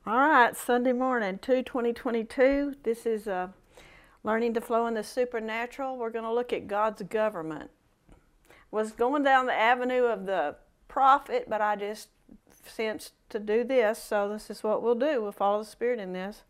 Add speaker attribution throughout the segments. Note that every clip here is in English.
Speaker 1: All right, Sunday morning, 2022. This is Learning to Flow in the Supernatural. We're going to look at God's government. Was going down the avenue of the prophet, but I just sensed to do this, so this is what we'll do. We'll follow the Spirit in this.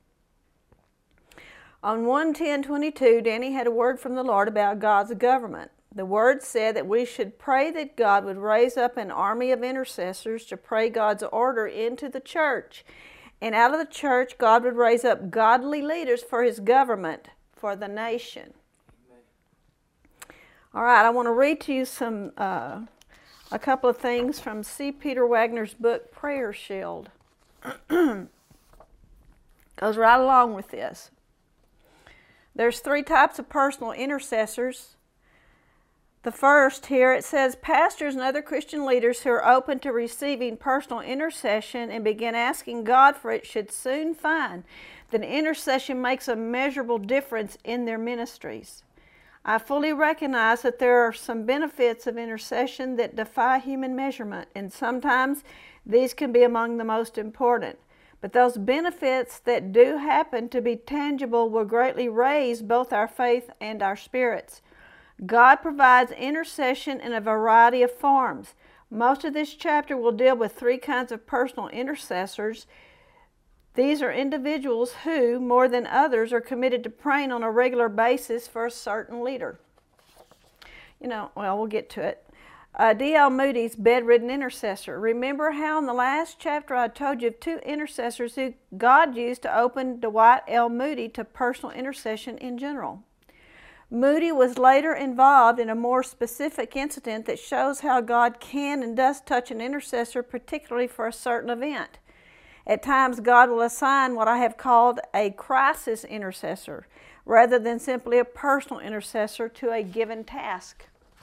Speaker 1: On 1:10:22, Danny had a word from the Lord about God's government. The word said that we should pray that God would raise up an army of intercessors to pray God's order into the church. And out of the church, God would raise up godly leaders for His government, for the nation. Amen. All right, I want to read to you a couple of things from C. Peter Wagner's book, Prayer Shield. Goes right along with this. There's three types of personal intercessors. The first here, it says, pastors and other Christian leaders who are open to receiving personal intercession and begin asking God for it should soon find that intercession makes a measurable difference in their ministries. I fully recognize that there are some benefits of intercession that defy human measurement, and sometimes these can be among the most important. But those benefits that do happen to be tangible will greatly raise both our faith and our spirits. God provides intercession in a variety of forms. Most of this chapter will deal with three kinds of personal intercessors. These are individuals who, more than others, are committed to praying on a regular basis for a certain leader. We'll get to it. D.L. Moody's bedridden intercessor. Remember how in the last chapter I told you of two intercessors who God used to open Dwight L. Moody to personal intercession in general. Moody was later involved in a more specific incident that shows how God can and does touch an intercessor, particularly for a certain event. At times, God will assign what I have called a crisis intercessor, rather than simply a personal intercessor to a given task.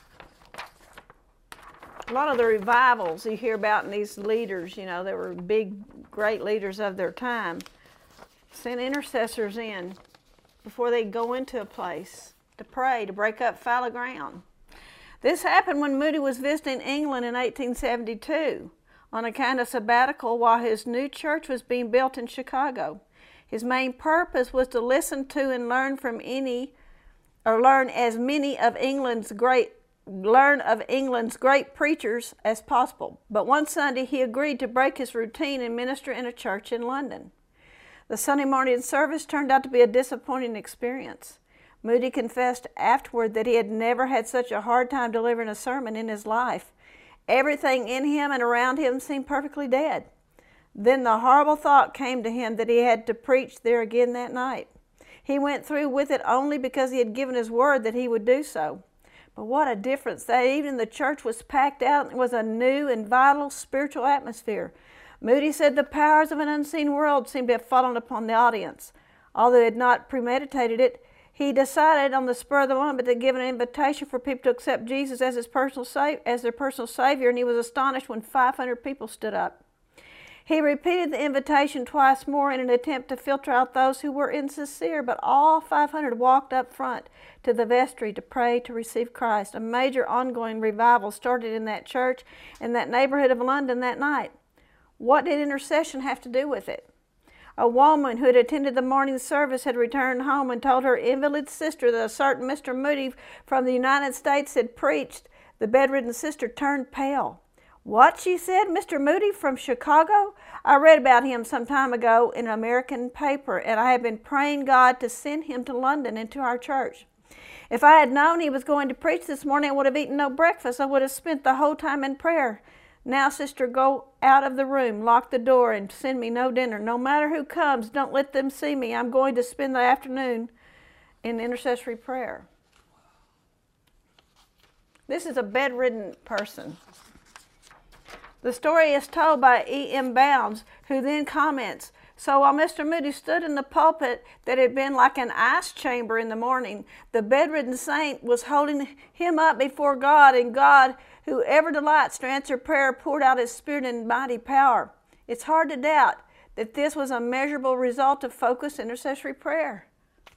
Speaker 1: A lot of the revivals you hear about in these leaders, they were big, great leaders of their time, sent intercessors in before they go into a place to pray, to break up fallow ground. This happened when Moody was visiting England in 1872 on a kind of sabbatical while his new church was being built in Chicago. His main purpose was to listen to and learn of England's great preachers as possible. But one Sunday he agreed to break his routine and minister in a church in London. The Sunday morning service turned out to be a disappointing experience. Moody confessed afterward that he had never had such a hard time delivering a sermon in his life. Everything in him and around him seemed perfectly dead. Then the horrible thought came to him that he had to preach there again that night. He went through with it only because he had given his word that he would do so. But what a difference. That evening the church was packed out and it was a new and vital spiritual atmosphere. Moody said the powers of an unseen world seemed to have fallen upon the audience. Although he had not premeditated it, he decided on the spur of the moment to give an invitation for people to accept Jesus as their personal Savior, and he was astonished when 500 people stood up. He repeated the invitation twice more in an attempt to filter out those who were insincere, but all 500 walked up front to the vestry to pray to receive Christ. A major ongoing revival started in that church in that neighborhood of London that night. What did intercession have to do with it? A woman who had attended the morning service had returned home and told her invalid sister that a certain Mr. Moody from the United States had preached. The bedridden sister turned pale. What, she said, Mr. Moody from Chicago? I read about him some time ago in an American paper, and I have been praying God to send him to London and to our church. If I had known he was going to preach this morning, I would have eaten no breakfast. I would have spent the whole time in prayer. Now, sister, go out of the room, lock the door, and send me no dinner. No matter who comes, don't let them see me. I'm going to spend the afternoon in intercessory prayer. This is a bedridden person. The story is told by E.M. Bounds, who then comments, so while Mr. Moody stood in the pulpit that had been like an ice chamber in the morning, the bedridden saint was holding him up before God, and God, who ever delights to answer prayer, poured out His Spirit in mighty power. It's hard to doubt that this was a measurable result of focused intercessory prayer.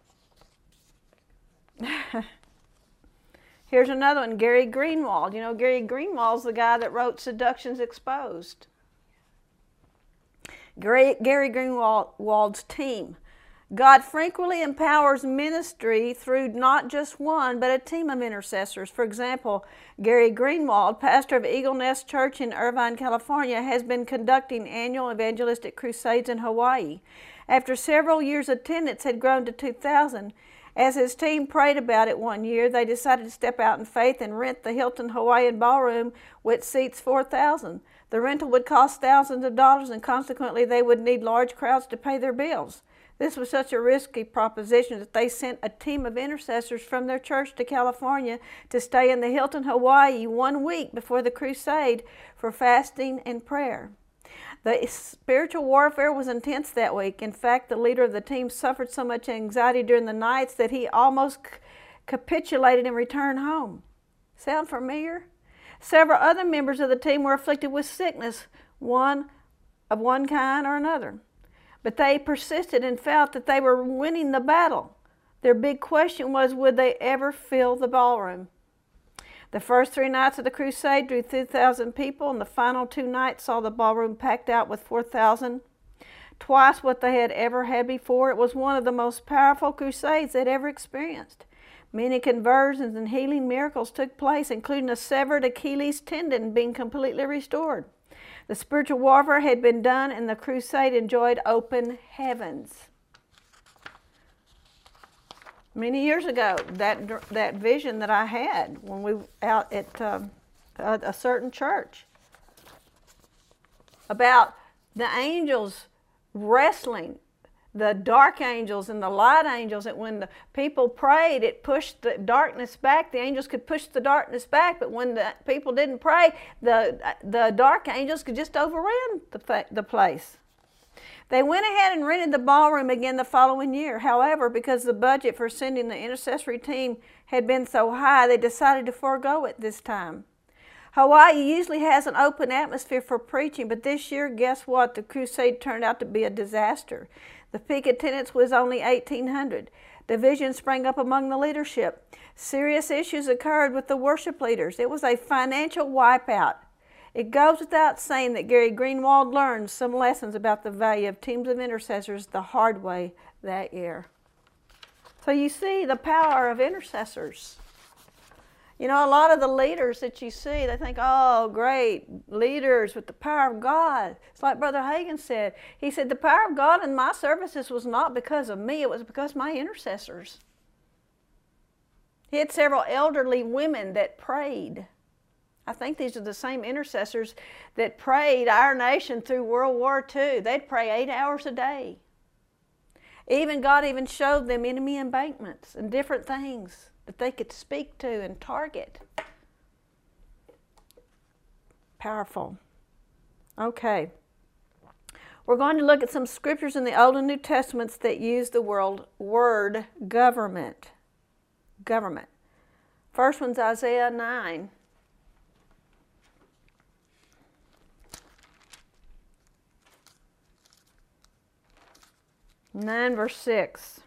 Speaker 1: Here's another one, Gary Greenwald. Gary Greenwald's the guy that wrote Seductions Exposed. Gary Greenwald's team. God frequently empowers ministry through not just one, but a team of intercessors. For example, Gary Greenwald, pastor of Eagle Nest Church in Irvine, California, has been conducting annual evangelistic crusades in Hawaii. After several years, attendance had grown to 2,000. As his team prayed about it one year, they decided to step out in faith and rent the Hilton Hawaiian Ballroom, which seats 4,000. The rental would cost thousands of dollars, and consequently they would need large crowds to pay their bills. This was such a risky proposition that they sent a team of intercessors from their church to California to stay in the Hilton Hawaii 1 week before the crusade for fasting and prayer. The spiritual warfare was intense that week. In fact, the leader of the team suffered so much anxiety during the nights that he almost capitulated and returned home. Sound familiar? Several other members of the team were afflicted with sickness, one of one kind or another. But they persisted and felt that they were winning the battle. Their big question was, would they ever fill the ballroom? The first 3 nights of the crusade drew 2,000 people, and the final 2 nights saw the ballroom packed out with 4,000. Twice what they had ever had before. It was one of the most powerful crusades they'd ever experienced. Many conversions and healing miracles took place, including a severed Achilles tendon being completely restored. The spiritual warfare had been done, and the crusade enjoyed open heavens. Many years ago, that vision that I had when we were out at a certain church about the angels wrestling, the dark angels and the light angels, that when the people prayed, it pushed the darkness back. The angels could push the darkness back, but when the people didn't pray, the dark angels could just overrun the place. They went ahead and rented the ballroom again the following year. However, because the budget for sending the intercessory team had been so high, they decided to forego it this time. Hawaii usually has an open atmosphere for preaching, but this year, guess what? The crusade turned out to be a disaster. The peak attendance was only 1,800. Division sprang up among the leadership. Serious issues occurred with the worship leaders. It was a financial wipeout. It goes without saying that Gary Greenwald learned some lessons about the value of teams of intercessors the hard way that year. So you see the power of intercessors. You know, a lot of the leaders that you see, they think, oh, great, leaders with the power of God. It's like Brother Hagin said. He said, the power of God in my services was not because of me, it was because of my intercessors. He had several elderly women that prayed. I think these are the same intercessors that prayed our nation through World War II. They'd pray 8 hours a day. God even showed them enemy embankments and different things that they could speak to and target. Powerful. Okay. We're going to look at some scriptures in the Old and New Testaments that use the word government. Government. First one's Isaiah 9. 9 verse 6.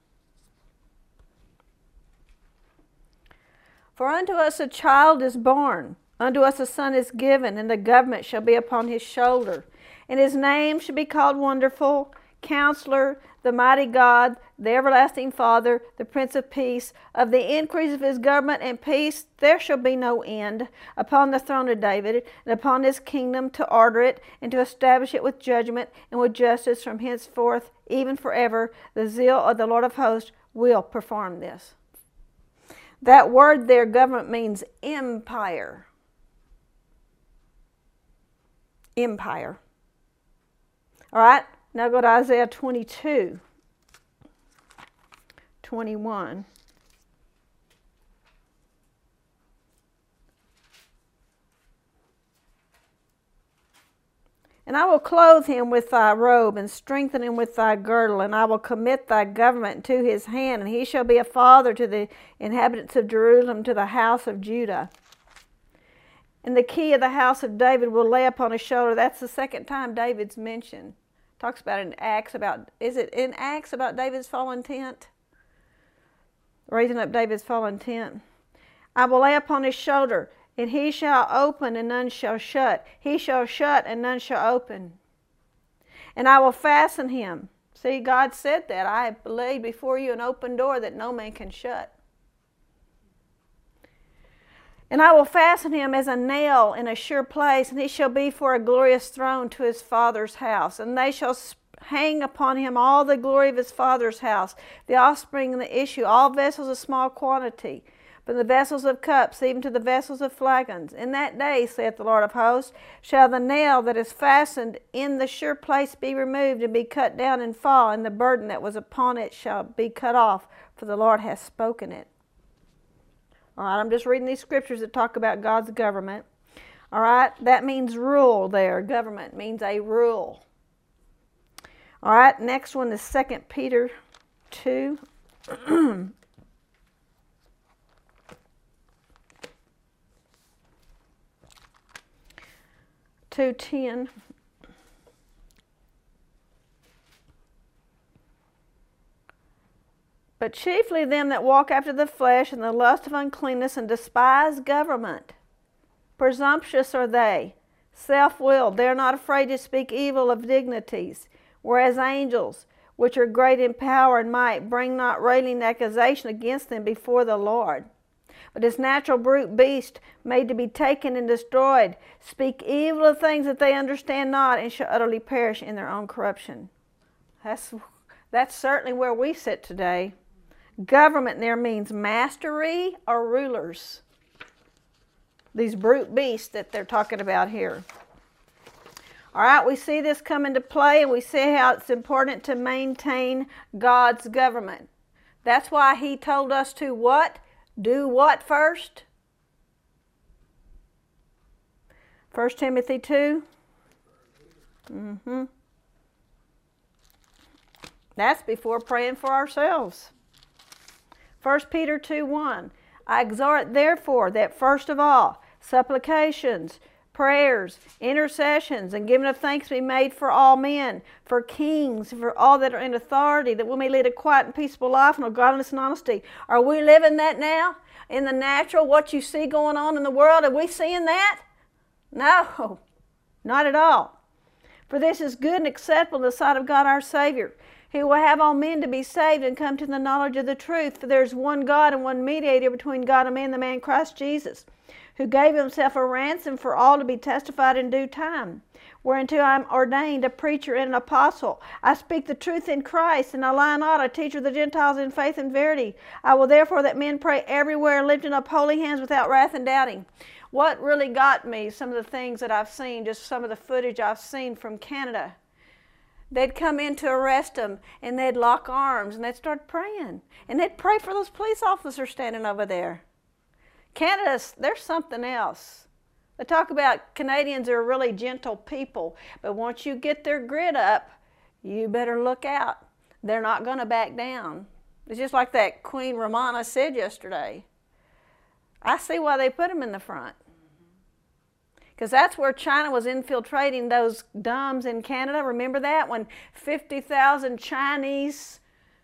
Speaker 1: For unto us a child is born, unto us a son is given, and the government shall be upon his shoulder. And his name shall be called Wonderful, Counselor, the Mighty God, the Everlasting Father, the Prince of Peace. Of the increase of his government and peace there shall be no end, upon the throne of David, and upon his kingdom, to order it, and to establish it with judgment and with justice from henceforth, even forever. The zeal of the Lord of hosts will perform this. That word there, government, means empire. Empire. All right, now go to Isaiah 22, 21. And I will clothe him with thy robe, and strengthen him with thy girdle, and I will commit thy government to his hand, and he shall be a father to the inhabitants of Jerusalem, to the house of Judah. And the key of the house of David will lay upon his shoulder. That's the second time David's mentioned. Talks about in Acts about, is it in Acts about David's fallen tent? Raising up David's fallen tent. I will lay upon his shoulder, and he shall open and none shall shut. He shall shut and none shall open. And I will fasten him. See, God said that. I have laid before you an open door that no man can shut. And I will fasten him as a nail in a sure place, and he shall be for a glorious throne to his father's house. And they shall hang upon him all the glory of his father's house, the offspring and the issue, all vessels of small quantity, from the vessels of cups, even to the vessels of flagons. In that day, saith the Lord of hosts, shall the nail that is fastened in the sure place be removed, and be cut down and fall, and the burden that was upon it shall be cut off, for the Lord hath spoken it. All right, I'm just reading these scriptures that talk about God's government. All right, that means rule there. Government means a rule. All right, next one is 2 Peter 2. 2:10. But chiefly them that walk after the flesh and the lust of uncleanness and despise government. Presumptuous are they, self-willed. They are not afraid to speak evil of dignities, whereas angels, which are great in power and might, bring not railing accusation against them before the Lord. But as natural brute beasts, made to be taken and destroyed, speak evil of things that they understand not, and shall utterly perish in their own corruption. That's certainly where we sit today. Government there means mastery or rulers. These brute beasts that they're talking about here. All right, we see this come into play, and we see how it's important to maintain God's government. That's why he told us to what? Do what first? 1 Timothy 2. That's before praying for ourselves. 1 Peter 2:1. I exhort therefore that first of all, supplications, prayers, intercessions, and giving of thanks be made for all men, for kings, for all that are in authority, that we may lead a quiet and peaceable life in all godliness and honesty. Are we living that now? In the natural, what you see going on in the world, are we seeing that? No, not at all. For this is good and acceptable in the sight of God our Savior, who will have all men to be saved and come to the knowledge of the truth. For there is one God and one mediator between God and man, the man Christ Jesus, who gave himself a ransom for all to be testified in due time. Whereunto I am ordained a preacher and an apostle. I speak the truth in Christ, and I lie not, a teacher of the Gentiles in faith and verity. I will therefore that men pray everywhere, lifting up holy hands without wrath and doubting. What really got me, some of the things that I've seen, just some of the footage I've seen from Canada. They'd come in to arrest them, and they'd lock arms, and they'd start praying. And they'd pray for those police officers standing over there. Canada, there's something else. They talk about Canadians are really gentle people, but once you get their grit up, you better look out. They're not going to back down. It's just like that Queen Romana said yesterday. I see why they put them in the front. Because that's where China was infiltrating those dumbs in Canada. Remember that? When 50,000 Chinese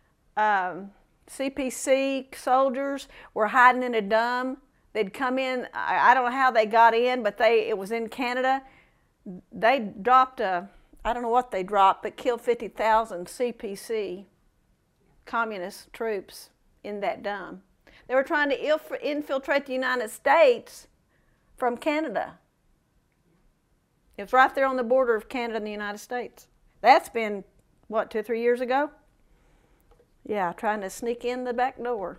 Speaker 1: CPC soldiers were hiding in a dumb. They'd come in, I don't know how they got in, but it was in Canada. They dropped I don't know what they dropped, but killed 50,000 CPC communist troops in that dumb. They were trying to infiltrate the United States from Canada. It was right there on the border of Canada and the United States. That's been, what, 2 or 3 years ago? Yeah, trying to sneak in the back door.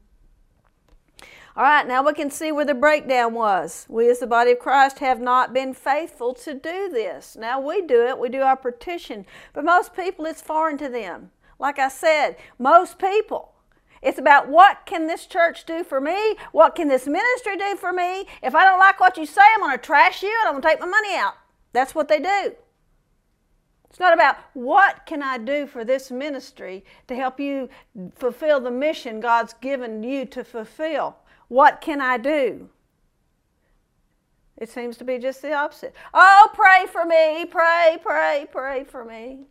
Speaker 1: All right, now we can see where the breakdown was. We as the body of Christ have not been faithful to do this. Now we do it, we do our petition, but most people it's foreign to them. Like I said, most people, it's about what can this church do for me? What can this ministry do for me? If I don't like what you say, I'm going to trash you and I'm going to take my money out. That's what they do. It's not about what can I do for this ministry to help you fulfill the mission God's given you to fulfill. What can I do? It seems to be just the opposite. Oh, pray for me, pray for me.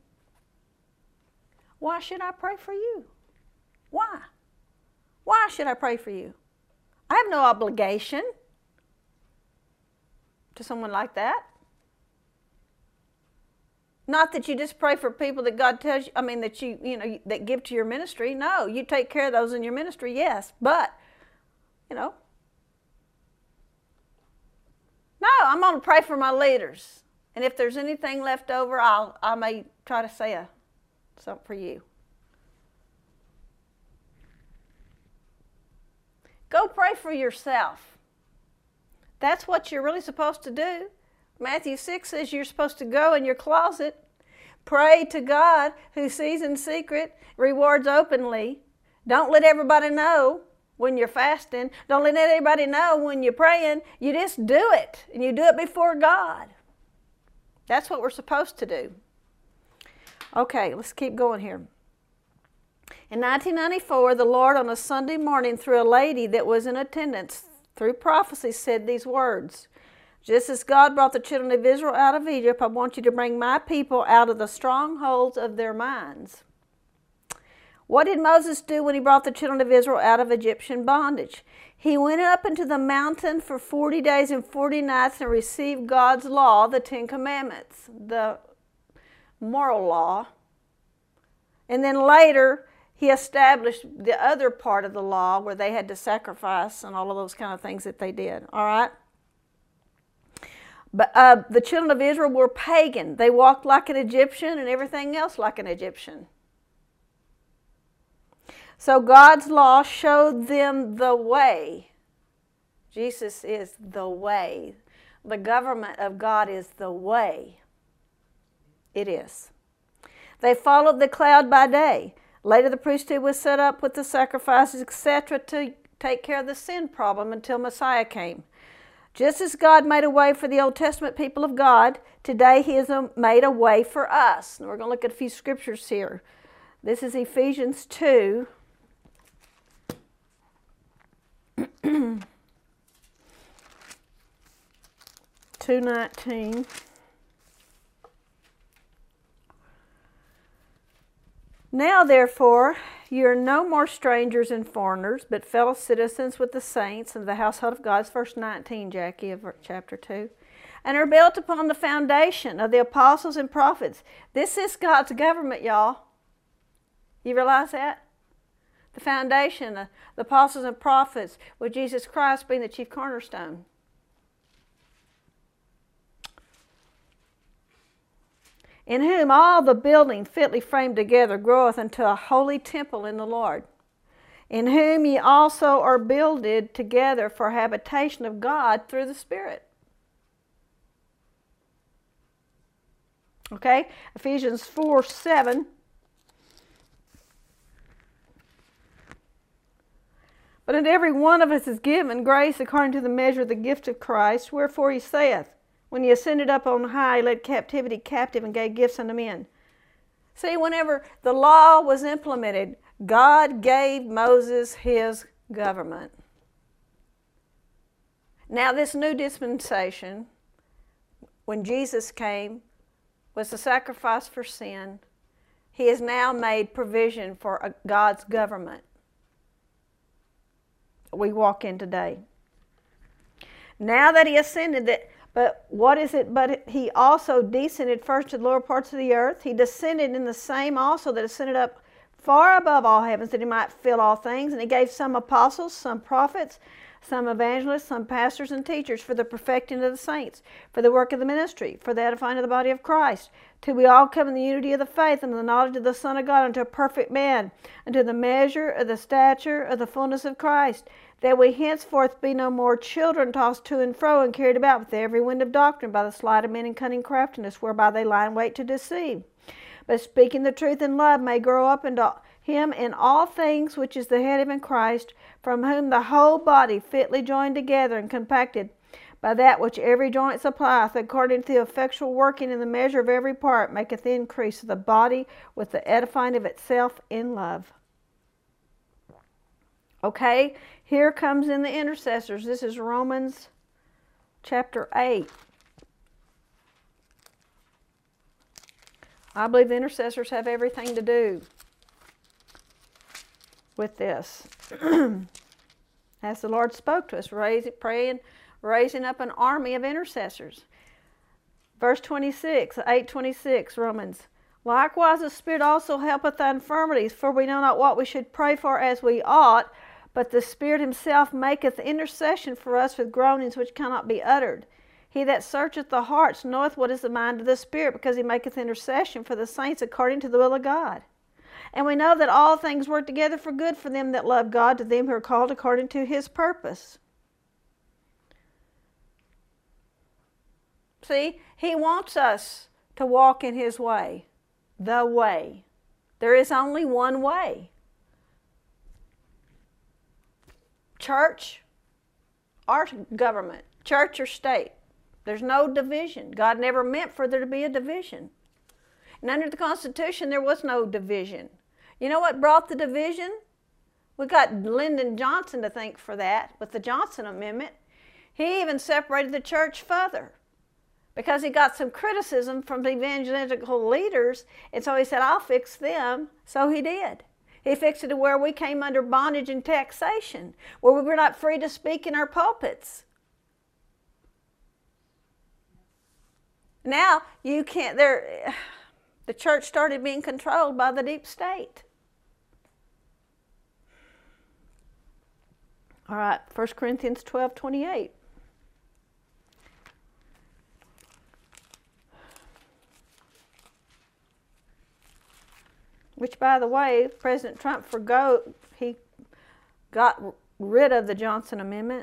Speaker 1: Why should I pray for you? Why? Why should I pray for you? I have no obligation to someone like that. Not that you just pray for people that God tells you, that that give to your ministry. No, you take care of those in your ministry, yes. But, no, I'm going to pray for my leaders. And if there's anything left over, I may try to say something for you. Go pray for yourself. That's what you're really supposed to do. Matthew 6 says you're supposed to go in your closet, pray to God who sees in secret, rewards openly. Don't let everybody know when you're fasting. Don't let anybody know when you're praying. You just do it, and you do it before God. That's what we're supposed to do. Okay, let's keep going here. In 1994, the Lord on a Sunday morning, through a lady that was in attendance, through prophecy, said these words: "Just as God brought the children of Israel out of Egypt, I want you to bring my people out of the strongholds of their minds." What did Moses do when he brought the children of Israel out of Egyptian bondage? He went up into the mountain for 40 days and 40 nights and received God's law, the 10 Commandments, the moral law. And then later, he established the other part of the law where they had to sacrifice and all of those kind of things that they did. All right? But the children of Israel were pagan. They walked like an Egyptian and everything else like an Egyptian. So God's law showed them the way. Jesus is the way. The government of God is the way. It is. They followed the cloud by day. Later the priesthood was set up with the sacrifices, etc., to take care of the sin problem until Messiah came. Just as God made a way for the Old Testament people of God, today He has made a way for us. And we're going to look at a few scriptures here. This is Ephesians 2. 2:19. Now, therefore, you are no more strangers and foreigners, but fellow citizens with the saints of the household of God. It's verse 19, Jackie, of chapter 2. And are built upon the foundation of the apostles and prophets. This is God's government, y'all. You realize that? The foundation of the apostles and prophets, with Jesus Christ being the chief cornerstone. In whom all the building fitly framed together groweth unto a holy temple in the Lord, in whom ye also are builded together for habitation of God through the Spirit. Okay, Ephesians 4:7. But unto every one of us is given grace according to the measure of the gift of Christ, wherefore he saith, when he ascended up on high, he led captivity captive and gave gifts unto men. See, whenever the law was implemented, God gave Moses his government. Now this new dispensation, when Jesus came, was the sacrifice for sin. He has now made provision for God's government we walk in today. Now that he ascended, but what is it? But he also descended first to the lower parts of the earth. He descended in the same also that ascended up far above all heavens, that he might fill all things. And he gave some apostles, some prophets, some evangelists, some pastors and teachers for the perfecting of the saints, for the work of the ministry, for the edifying of the body of Christ, till we all come in the unity of the faith and the knowledge of the Son of God, unto a perfect man, unto the measure of the stature of the fullness of Christ, that we henceforth be no more children tossed to and fro and carried about with every wind of doctrine by the sleight of men and cunning craftiness, whereby they lie in wait to deceive. But speaking the truth in love may grow up into him in all things, which is the head, even Christ, from whom the whole body fitly joined together and compacted by that which every joint supplieth, according to the effectual working in the measure of every part, maketh the increase of the body with the edifying of itself in love. Okay, here comes in the intercessors. This is Romans chapter 8. I believe the intercessors have everything to do with this. As the Lord spoke to us, raising up an army of intercessors. Verse 26, 8:26, Romans. Likewise the Spirit also helpeth our infirmities, for we know not what we should pray for as we ought, but the Spirit himself maketh intercession for us with groanings which cannot be uttered. He that searcheth the hearts knoweth what is the mind of the Spirit, because he maketh intercession for the saints according to the will of God. And we know that all things work together for good for them that love God, to them who are called according to his purpose. See, he wants us to walk in his way, the way. There is only one way. Church or government, church or state. There's no division. God never meant for there to be a division. And under the Constitution, there was no division. You know what brought the division? We got Lyndon Johnson to thank for that with the Johnson Amendment. He even separated the church further because he got some criticism from the evangelical leaders, and so he said, I'll fix them. So he did. He fixed it to where we came under bondage and taxation, where we were not free to speak in our pulpits. Now, you can't, the church started being controlled by the deep state. All right, 1 Corinthians 12:28. Which, by the way, President Trump he got rid of the Johnson Amendment.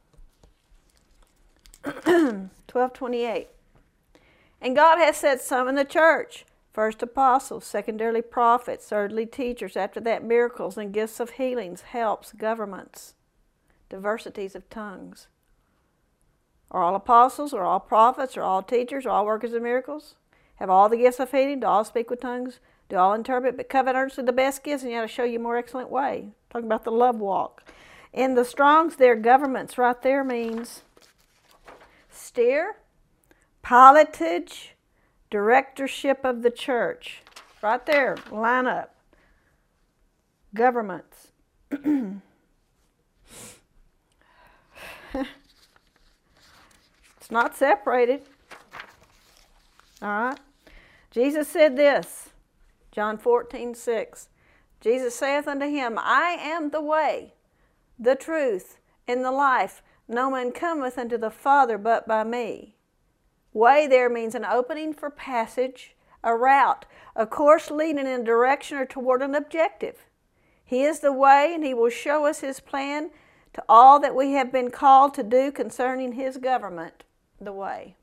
Speaker 1: 12:28. And God has set some in the church, first apostles, secondarily prophets, thirdly teachers, after that miracles and gifts of healings, helps, governments, diversities of tongues. Are all apostles, are all prophets, are all teachers, are all workers of miracles? Have all the gifts of healing? Do all speak with tongues? Do all interpret? But covet earnestly the best gifts, and yet I'll show you a more excellent way. Talking about the love walk. In the Strong's, their governments right there means steer, pilotage, directorship of the church. Right there, line up. Governments. It's not separated. All right. Jesus said this, John 14:6. Jesus saith unto him, I am the way, the truth, and the life. No man cometh unto the Father but by me. Way there means an opening for passage, a route, a course leading in a direction or toward an objective. He is the way, and he will show us his plan to all that we have been called to do concerning his government, the way.